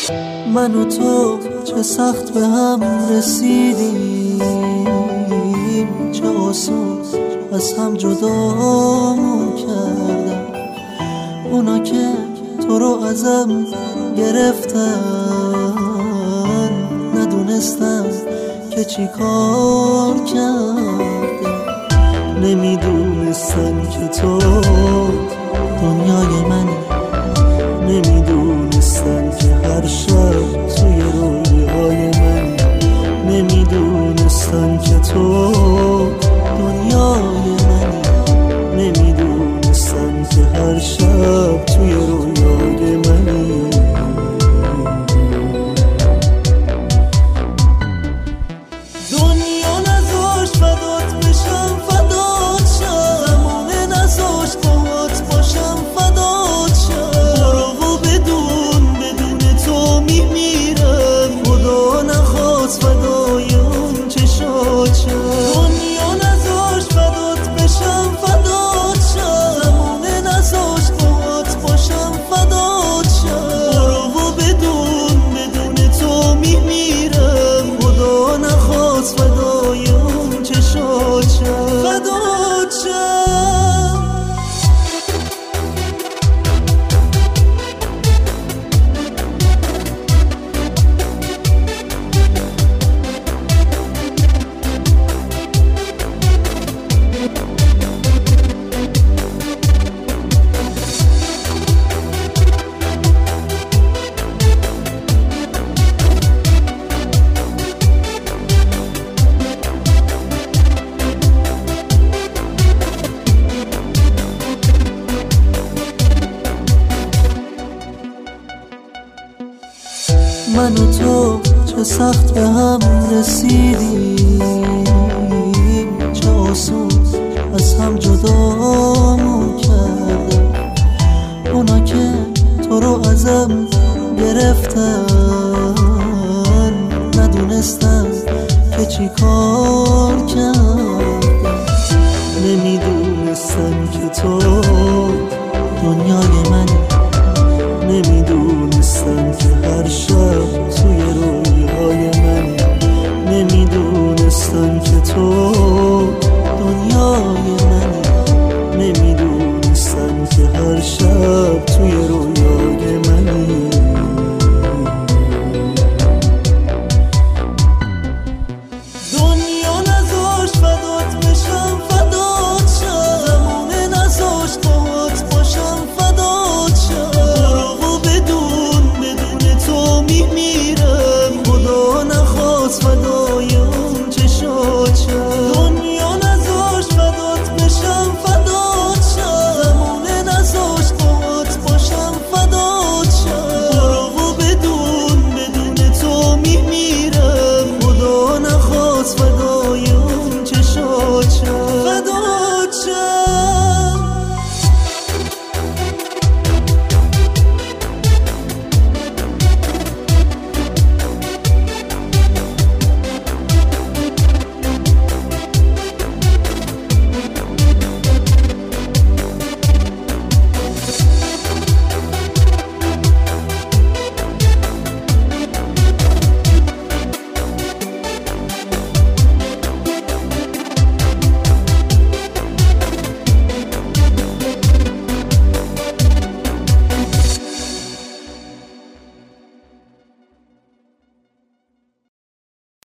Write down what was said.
من و تو چه سخت به هم رسیدیم، چه آسون از هم جدامون کردن. اونا که تو رو ازم گرفتن ندونستم که چی کار کردم. نمیدونستم که تو دنیای منی، نمیدونستم که هر شب توی رویای منی، نمیدونستم که تو دنیای منی، نمیدونستم که هر شب توی رویای منی. دنیا نذاشت فدات بشم، فدات شم، زمانه نذاشت باهات باشم، فدات شم. برو و بدون تو میمیرم، خدا نخواست فدای اون چشات شم. دنیا نذاشت فدات بشم، فدات شم، زمانه نذاشت باهات باشم، فدات شم. برو و بدون تو میمیرم، خدا نخواست فدای اون چشات شم، فدات شم. من و تو چه سخت به هم رسیدیم، چه آسون از هم جدامون کردن. اونا که تو رو ازم گرفتن ندونستم که چی کار کردم. نمیدونستم که تو دنیای منی، نمیدونستم که هر شب توی رویای منی، نمیدونستم که تو دنیای منی، نمیدونستم که هر شب توی رویای منی. دنیا نذاشت فدات بشم، فدات شم، زمانه نذاشت باهات باشم، فدات شم. برو و بدون تو میمیرم،